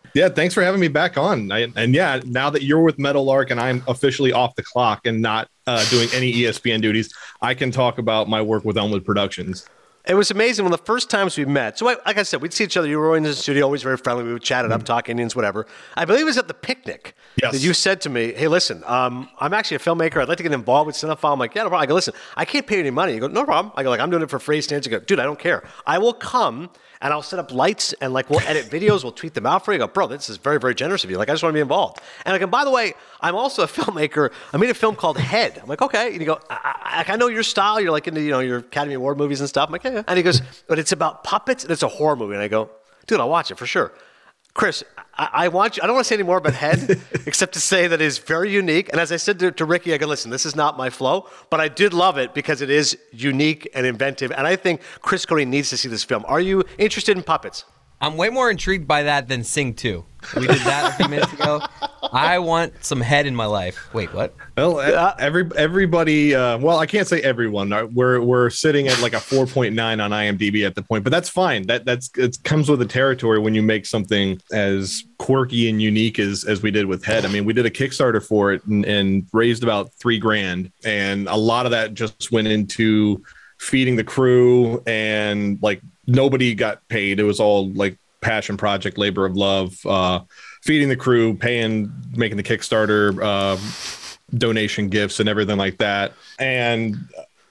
Yeah, thanks for having me back on. And yeah, now that you're with Meadowlark and I'm officially off the clock and not doing any ESPN duties, I can talk about my work with Elmwood Productions. It was amazing when the first times we met. So, like I said, we'd see each other. You were in the studio, always very friendly. We would chat it up, talk Indians, whatever. I believe it was at the picnic that you said to me, hey, listen, I'm actually a filmmaker. I'd like to get involved with Cinephile. I'm like, yeah, no problem. I go, listen, I can't pay you any money. You go, no problem. I go, like, I'm doing it for free. Stans. You go, dude, I don't care. I will come and I'll set up lights and like we'll edit videos. We'll tweet them out for you. I go, bro, this is very, very generous of you. Like, I just want to be involved. And like, and by the way, I'm also a filmmaker. I made a film called Head. I'm like, okay. And you go, I know your style. You're like into, your Academy Award movies and stuff. I'm like, yeah. And he goes, but it's about puppets and it's a horror movie. And I go, dude, I'll watch it for sure. Chris, I want you. I don't want to say any more about Head, except to say that it is very unique. And as I said to Ricky, I go, listen, this is not my flow, but I did love it because it is unique and inventive. And I think Chris Cody needs to see this film. Are you interested in puppets? I'm way more intrigued by that than Sing 2. We did that a few minutes ago. I want some Head in my life. Wait, what? Well, everybody. Well, I can't say everyone. We're sitting at like a 4.9 on IMDb at the point, but that's fine. It comes with the territory when you make something as quirky and unique as we did with Head. I mean, we did a Kickstarter for it and raised about $3,000, and a lot of that just went into feeding the crew, and like nobody got paid. It was all like passion project, labor of love, feeding the crew, making the Kickstarter, donation gifts and everything like that. And,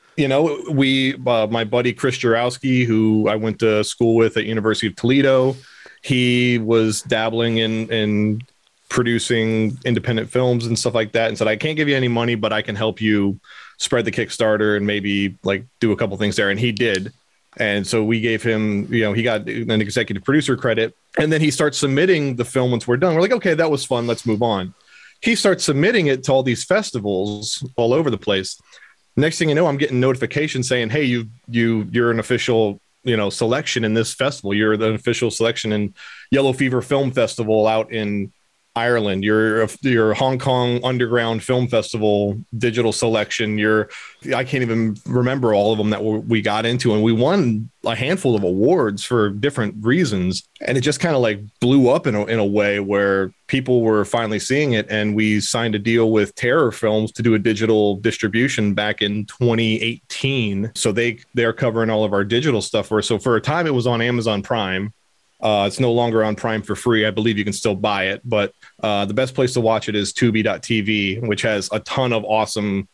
my buddy Chris Jarowski, who I went to school with at University of Toledo, he was dabbling in producing independent films and stuff like that, and said, I can't give you any money, but I can help you spread the Kickstarter and maybe like do a couple things there. And he did. And so we gave him, he got an executive producer credit, and then he starts submitting the film once we're done. We're like, okay, that was fun. Let's move on. He starts submitting it to all these festivals all over the place. Next thing you know, I'm getting notifications saying, hey, you're an official, selection in this festival. You're the official selection in Yellow Fever Film Festival out in Ireland. Your Hong Kong Underground Film Festival digital selection. I can't even remember all of them that we got into, and we won a handful of awards for different reasons. And it just kind of like blew up in a way where people were finally seeing it. And we signed a deal with Terror Films to do a digital distribution back in 2018. So they're covering all of our digital stuff so for a time it was on Amazon Prime. It's no longer on Prime for free. I believe you can still buy it, but the best place to watch it is Tubi.tv, which has a ton of awesome,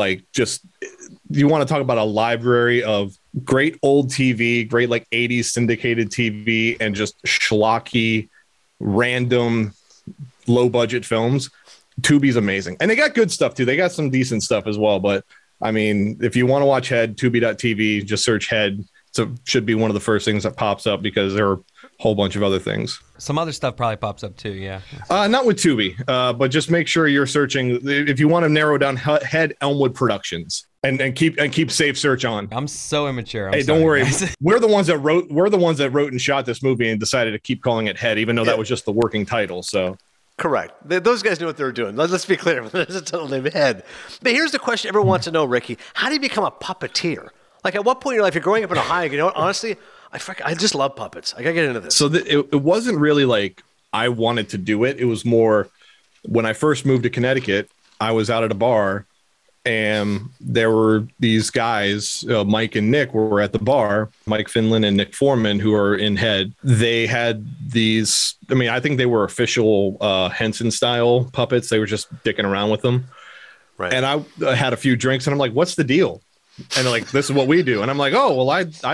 you want to talk about a library of great old TV, great like 80s syndicated TV, and just schlocky, random, low budget films. Tubi's amazing. And they got good stuff too. They got some decent stuff as well. But I mean, if you want to watch Head, Tubi.tv, just search Head. So should be one of the first things that pops up, because there are a whole bunch of other things. Some other stuff probably pops up too, yeah. Not with Tubi, but just make sure you're searching. If you want to narrow down Head, Elmwood Productions, and keep safe search on. I'm so immature. Hey, don't worry. We're the ones that wrote and shot this movie and decided to keep calling it Head, even though that was just the working title. So. Correct. Those guys knew what they were doing. Let's be clear. There's a total name Head. But here's the question everyone wants to know, Ricky. How do you become a puppeteer? Like, at what point in your life, you're growing up in Ohio, you know what, honestly, I just love puppets. I got to get into this. So it wasn't really like I wanted to do it. It was more when I first moved to Connecticut, I was out at a bar, and there were these guys, Mike and Nick were at the bar, Mike Finland and Nick Foreman, who are in Head. They had these, I think they were official Henson-style puppets. They were just dicking around with them. Right. And I had a few drinks, and I'm like, what's the deal? And they're like, this is what we do. And I'm like, oh, well,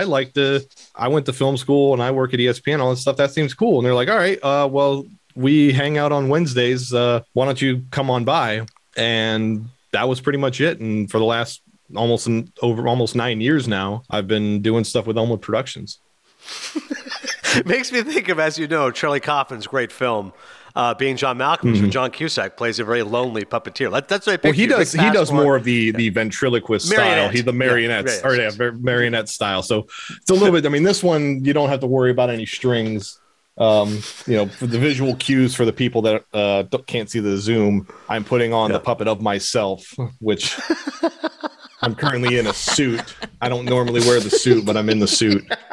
I went to film school and I work at ESPN, all that stuff. That seems cool. And they're like, all right, well, we hang out on Wednesdays. Why don't you come on by? And that was pretty much it. And for the last almost 9 years now, I've been doing stuff with Elmwood Productions. It makes me think of, as you know, Charlie Kaufman's great film, Being John Malkovich, when John Cusack plays a very lonely puppeteer. That's what I picture. Well, he does more of the ventriloquist style. He's the marionettes, marionette style. So it's a little bit. This one you don't have to worry about any strings. For the visual cues for the people that can't see the zoom, I'm putting on the puppet of myself, which I'm currently in a suit. I don't normally wear the suit, but I'm in the suit.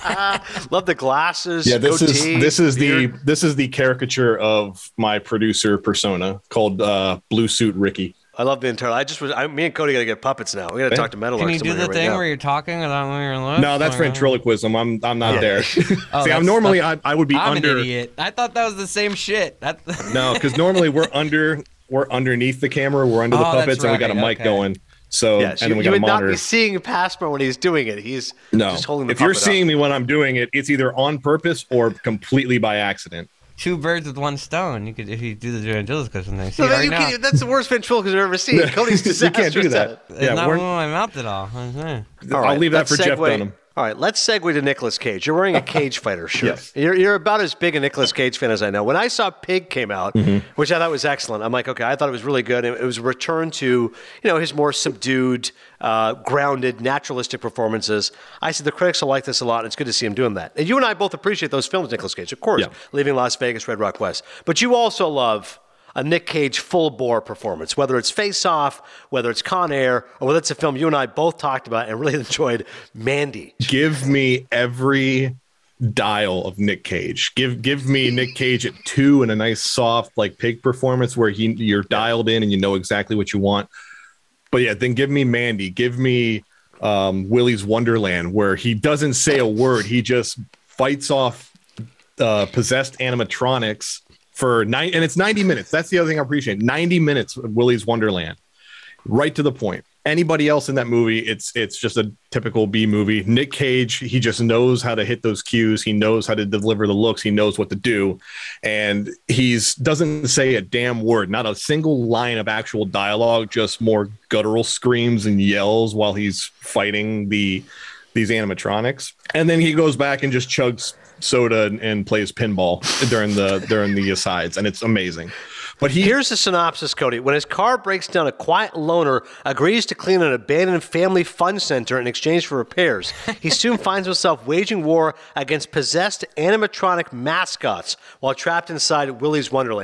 Love the glasses. Yeah, this goatee, is beard. the caricature of my producer persona called Blue Suit Ricky. I love the internal. Me and Cody got to get puppets now. We got to talk to Metal. Can you do the thing where you're talking without moving your lips? No, that's ventriloquism. I'm not there. See, I'm normally I would be I'm under. an idiot. I thought that was the same shit. No, because normally we're underneath the camera. We're under the puppets, and we got a mic going. So yes, and then we you got a would monitor. not be seeing Passmore when he's doing it. He's just holding the If you're puppet seeing up. me when I'm doing it, it's either on purpose or completely by accident. Two birds with one stone. You could, if you do the ventriloquism thing. So that's the worst ventriloquism I've ever seen. Cody's disastrous. You can't do that. It's not moving my mouth at all. I'll leave that for Jeff Dunham. All right, let's segue to Nicolas Cage. You're wearing a Cage Fighter shirt. Yes. You're about as big a Nicolas Cage fan as I know. When I saw Pig came out, which I thought was excellent, I'm like, okay, I thought it was really good. It was a return to his more subdued, grounded, naturalistic performances. I said the critics will like this a lot, and it's good to see him doing that. And you and I both appreciate those films, Nicolas Cage, of course, Leaving Las Vegas, Red Rock West. But you also love a Nick Cage full-bore performance, whether it's Face Off, whether it's Con Air, or whether it's a film you and I both talked about and really enjoyed, Mandy. Give me every dial of Nick Cage. Give me Nick Cage at 2 and a nice soft like Pig performance where you're dialed in and you know exactly what you want. But yeah, then give me Mandy. Give me Willy's Wonderland where he doesn't say a word. He just fights off possessed animatronics for and it's 90 minutes. That's the other thing I appreciate. 90 minutes of Willy's Wonderland. Right to the point. Anybody else in that movie, it's just a typical B movie. Nick Cage, he just knows how to hit those cues. He knows how to deliver the looks. He knows what to do. And doesn't say a damn word, not a single line of actual dialogue, just more guttural screams and yells while he's fighting these animatronics. And then he goes back and just chugs soda and plays pinball during the asides, and it's amazing. But here's the synopsis, Cody. When his car breaks down, a quiet loner agrees to clean an abandoned family fun center in exchange for repairs. He soon finds himself waging war against possessed animatronic mascots while trapped inside Willy's Wonderland.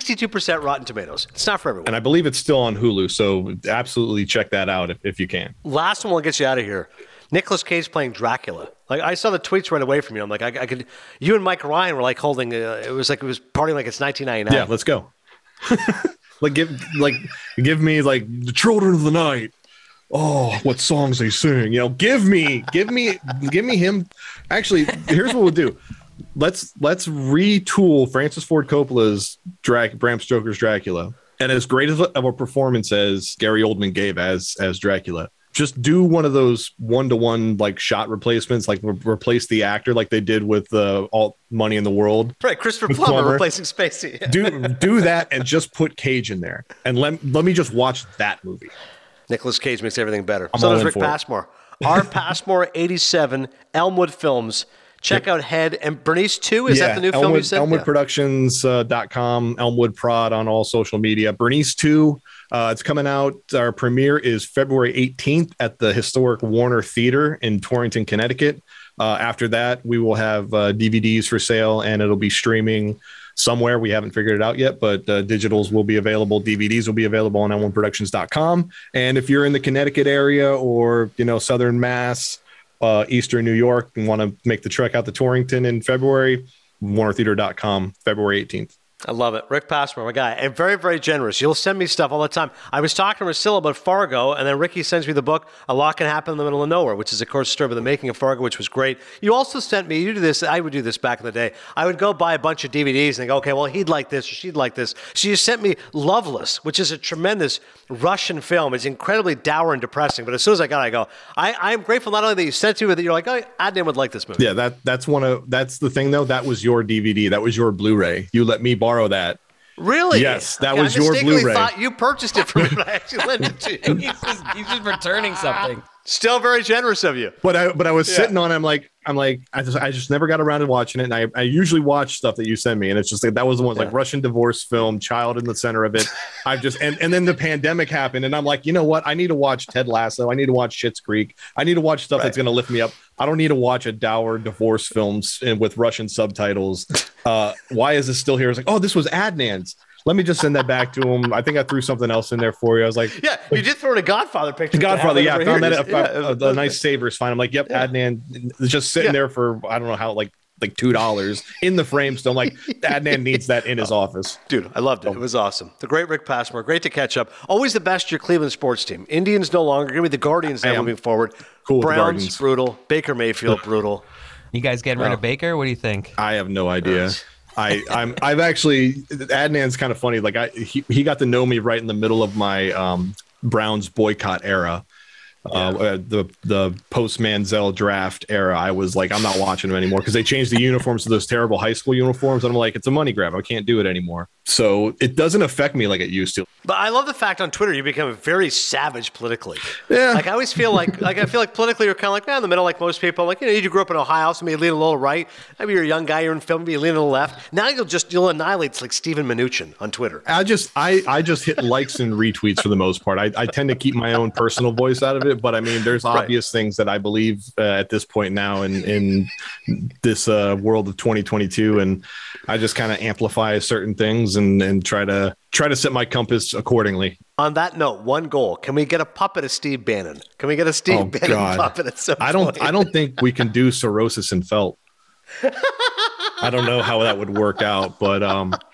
62% Rotten Tomatoes. It's not for everyone. And I believe it's still on Hulu, so absolutely check that out if you can. Last one will get you out of here. Nicolas Cage playing Dracula. Like I saw the tweets right away from you. I'm like, I could. You and Mike Ryan were like holding. It was partying like it's 1999. Yeah, let's go. give me like the Children of the Night. Oh, what songs they sing? Give me him. Actually, here's what we'll do. Let's retool Francis Ford Coppola's Bram Stoker's Dracula, and as great of a performance as Gary Oldman gave as Dracula. Just do one of those one-to-one like shot replacements, like replace the actor like they did with All Money in the World. Right, Christopher Plummer replacing Spacey. do that and just put Cage in there, and let me just watch that movie. Nicolas Cage makes everything better. I'm so all does in Rick for it. Passmore. R. Passmore 87, Elmwood Films. Check out Head and Bernice 2. Is that the new film you said? ElmwoodProductions.com, Elmwood Prod on all social media. Bernice 2. It's coming out. Our premiere is February 18th at the historic Warner Theater in Torrington, Connecticut. After that, we will have DVDs for sale, and it'll be streaming somewhere. We haven't figured it out yet, but digitals will be available. DVDs will be available on elmwoodproductions.com. And if you're in the Connecticut area or Southern Mass, Eastern New York, and want to make the trek out to Torrington in February, warnertheater.com, February 18th. I love it. Rick Passmore, my guy, and very, very generous. You'll send me stuff all the time. I was talking to Priscilla about Fargo, and then Ricky sends me the book, A Lot Can Happen in the Middle of Nowhere, which is, of course, a story of the making of Fargo, which was great. You also sent me, you do this, I would do this back in the day. I would go buy a bunch of DVDs and go, okay, well, he'd like this or she'd like this. So you sent me Loveless, which is a tremendous Russian film. It's incredibly dour and depressing, but as soon as I got it, I go, I'm grateful not only that you sent it to me, but that you're like, oh, Adnan would like this movie. Yeah, that's the thing, though. That was your DVD. That was your Blu-ray. You let me borrow that. Really? Yes, that was your Blu-ray. I thought you purchased it for me, but I actually lent it to you. He's just returning something. Still very generous of you. But I was sitting on it. I just never got around to watching it. And I usually watch stuff that you send me, and it's just like that was the one like Russian divorce film, child in the center of it. And then the pandemic happened, and I'm like, you know what? I need to watch Ted Lasso. I need to watch Schitt's Creek. I need to watch stuff that's going to lift me up. I don't need to watch a dour divorce films with Russian subtitles. Why is this still here? It's like, oh, this was Adnan's. let me just send that back to him. I think I threw something else in there for you. I was like, yeah, you did throw in a Godfather picture. The Godfather, yeah, I found that yeah, a nice Savers find. I'm like, yep, Adnan is just sitting there for I don't know how like $2 in the frame. So I'm like, Adnan needs that in his office. Dude, I loved it. It was awesome. The great Rick Passmore. Great to catch up. Always the best, your Cleveland sports team. Indians no longer. Give me the Guardians now moving forward. Cool. Browns, brutal. Baker Mayfield, brutal. You guys getting rid of Baker? What do you think? I have no idea. I've actually, Adnan's kind of funny. Like he got to know me right in the middle of my Browns boycott era. The post Manziel draft era. I was like, I'm not watching them anymore because they changed the uniforms to those terrible high school uniforms. And I'm like, it's a money grab. I can't do it anymore. So it doesn't affect me like it used to. But I love the fact on Twitter you become very savage politically. Yeah. Like I always feel like I feel like politically you're kind of like in the middle, like most people. Like you grew up in Ohio, so maybe you lean a little right. Maybe you're a young guy, you're in film, maybe you lean a little left. Now you'll annihilate like Stephen Mnuchin on Twitter. I just hit likes and retweets for the most part. I tend to keep my own personal voice out of it, but I mean, there's obvious things that I believe at this point now in this world of 2022, and I just kind of amplify certain things and try to set my compass accordingly. On that note, one goal: can we get a puppet of Steve Bannon? Can we get a Steve Bannon puppet at some point? I don't think we can do cirrhosis and felt. I don't know how that would work out, but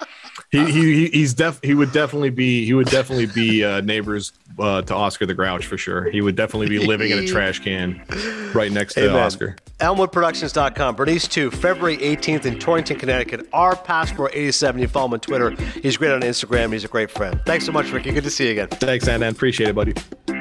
he would definitely be neighbors to Oscar the Grouch for sure. He would definitely be living in a trash can right next to Oscar. ElmwoodProductions.com. Bernice 2, February 18th in Torrington, Connecticut. R Passport 87. You follow him on Twitter. He's great on Instagram. He's a great friend. Thanks so much, Ricky. Good to see you again. Thanks, Andan. Appreciate it, buddy.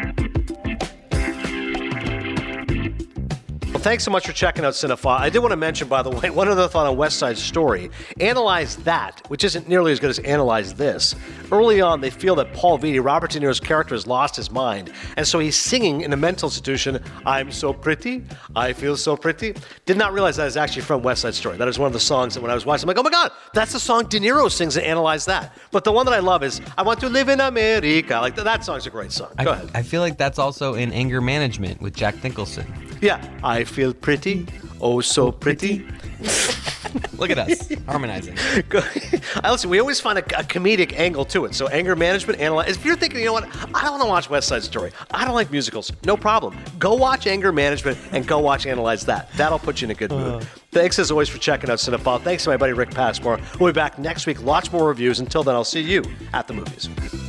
Well, thanks so much for checking out Cinephile. I did want to mention, by the way, one other thought on West Side Story. Analyze That, which isn't nearly as good as Analyze This. Early on, they feel that Paul Vitti, Robert De Niro's character, has lost his mind, and so he's singing in a mental institution, I'm so pretty, I feel so pretty. Did not realize that is actually from West Side Story. That is one of the songs that when I was watching, I'm like, oh my God, that's the song De Niro sings in Analyze That. But the one that I love is, I want to live in America. Like, that song's a great song. Go ahead. I feel like that's also in Anger Management with Jack Nicholson. Yeah, I feel pretty, oh so pretty. Look at us, harmonizing. Listen, we always find a comedic angle to it. So Anger Management, Analyze. If you're thinking, you know what, I don't want to watch West Side Story. I don't like musicals. No problem. Go watch Anger Management and go watch Analyze That. That'll put you in a good mood. Thanks as always for checking out Cinephile. Thanks to my buddy Rick Passmore. We'll be back next week. Lots more reviews. Until then, I'll see you at the movies.